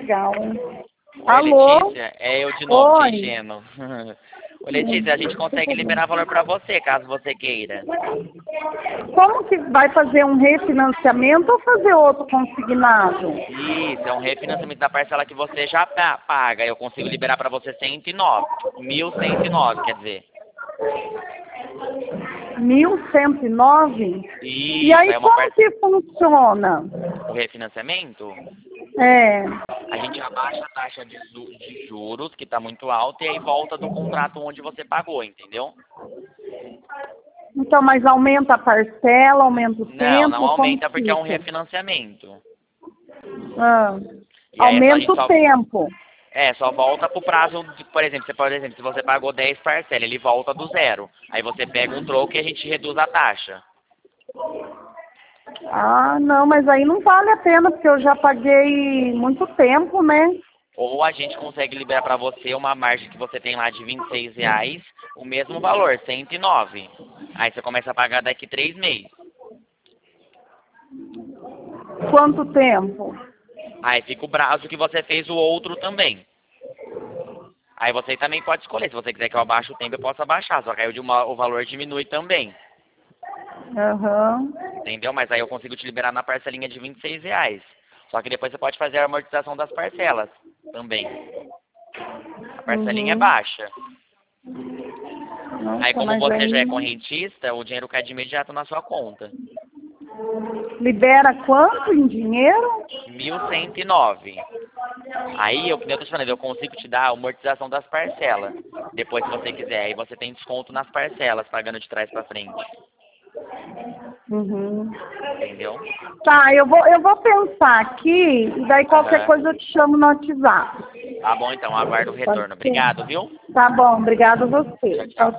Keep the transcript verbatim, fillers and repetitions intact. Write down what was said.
legal. Oi, Alô? Letícia, é eu de novo, te Oi. enchendo. Ô, Letícia, a gente consegue liberar valor para você, caso você queira. Como que vai fazer um refinanciamento ou fazer outro consignado? Isso, é um refinanciamento da parcela que você já pa- paga. Eu consigo liberar para você cento e nove, mil cento e nove, quer dizer. mil cento e nove? E Isso, aí é uma como parte. que funciona? O refinanciamento, É. a gente abaixa a taxa de, ju- de juros, que está muito alta, e aí volta do contrato onde você pagou, entendeu? Então, mas aumenta a parcela, aumenta o Não, não tempo, como aumenta que porque é um fica? refinanciamento. Ah, E aí é só, a aumenta gente o só, tempo. é, só volta pro prazo, de, por exemplo, você, por exemplo, se você pagou dez parcelas, ele volta do zero. Aí você pega um troco e a gente reduz a taxa. Ah, não, mas aí não vale a pena, porque eu já paguei muito tempo, né? Ou a gente consegue liberar para você uma margem que você tem lá de vinte e seis reais, o mesmo valor, cento e nove. Aí você começa a pagar daqui três meses. Quanto tempo? Aí fica o prazo que você fez o outro também. Aí você também pode escolher. Se você quiser que eu abaixe o tempo, eu posso abaixar. Só que aí o, de uma- o valor diminui também. Aham. Entendeu? Mas aí eu consigo te liberar na parcelinha de vinte e seis reais. Só que depois você pode fazer a amortização das parcelas também. A parcelinha é Uhum. baixa. Aí Nossa, como mas você já é aí correntista, o dinheiro cai de imediato na sua conta. libera quanto em dinheiro? mil cento e nove. Aí, eu, que nem eu tô te falando, eu consigo te dar a amortização das parcelas. Depois, se você quiser. Aí você tem desconto nas parcelas, pagando de trás pra frente. Uhum. Entendeu? Tá, eu vou, eu vou pensar aqui e daí qualquer Aham. coisa eu te chamo no WhatsApp. Tá bom, então. Aguardo o Pode retorno. ser? Obrigado, viu? Tá bom, obrigada a Tchau, você. tchau.